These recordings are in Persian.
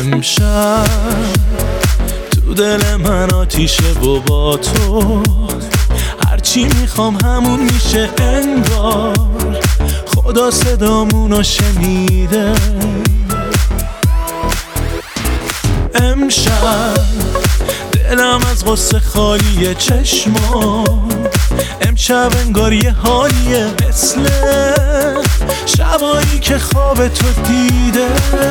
امشب تو دل من آتیشه و با تو هرچی میخوام همون میشه انگار. خدا صدامونو شنیده. امشب دلم از غصه خالیه چشمام. امشب انگار یه حالیه مثل شبایی که خواب تو دیده.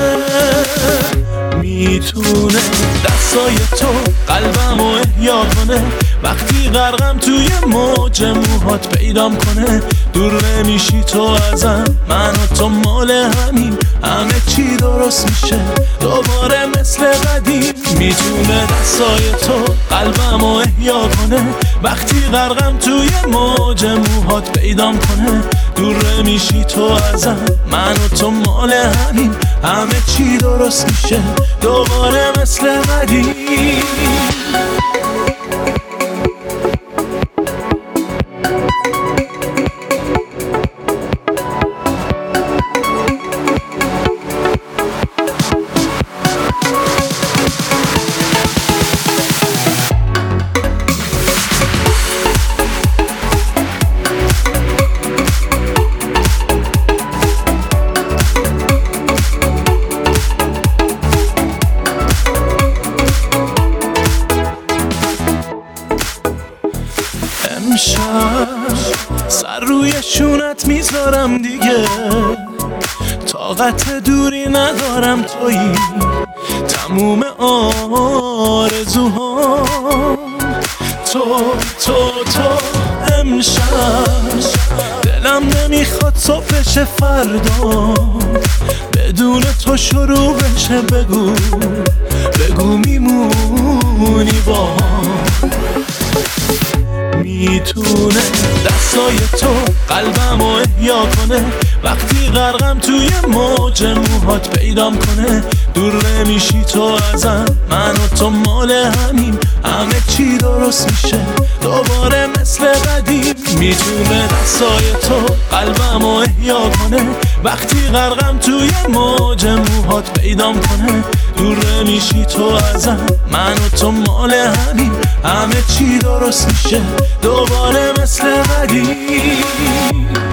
میتونه دستای تو قلبم رو احیا کنه. وقتی غرقم توی موج موهات پیدام کنه. دور نمیشی تو ازم، من و تو مال همین. همه چی درست میشه دوباره مثل قدیم. میتونه دستای تو قلبم رو احیا کنه. وقتی غرقم توی موج موهات پیدام کنه. دور نمیشی تو ازم، من و تو مال همین. همه چی درست میشه دوباره مثل قدیم. امشب سر روی شونت میذارم دیگه. طاقت دوری ندارم تویی تموم آرزوهام. تو امشب دلم نمیخواد صبح بشه فردا بدون تو شروع بشه. بگو میمونی با میتونه دستای تو قلبم رو احیا کنه. وقتی غرقم توی موج موهات پیدام کنه. دور نمیشی تو ازم، من و تو مال همین. همه چی درست میشه دوباره مثل قدیم. میتونه دستای تو قلبم رو احیا کنه. وقتی غرقم توی موج موهات پیدام کنه. دور نمیشی تو ازم، من و تو مال همین. همه چی درست میشه دوباره مثل قدیم.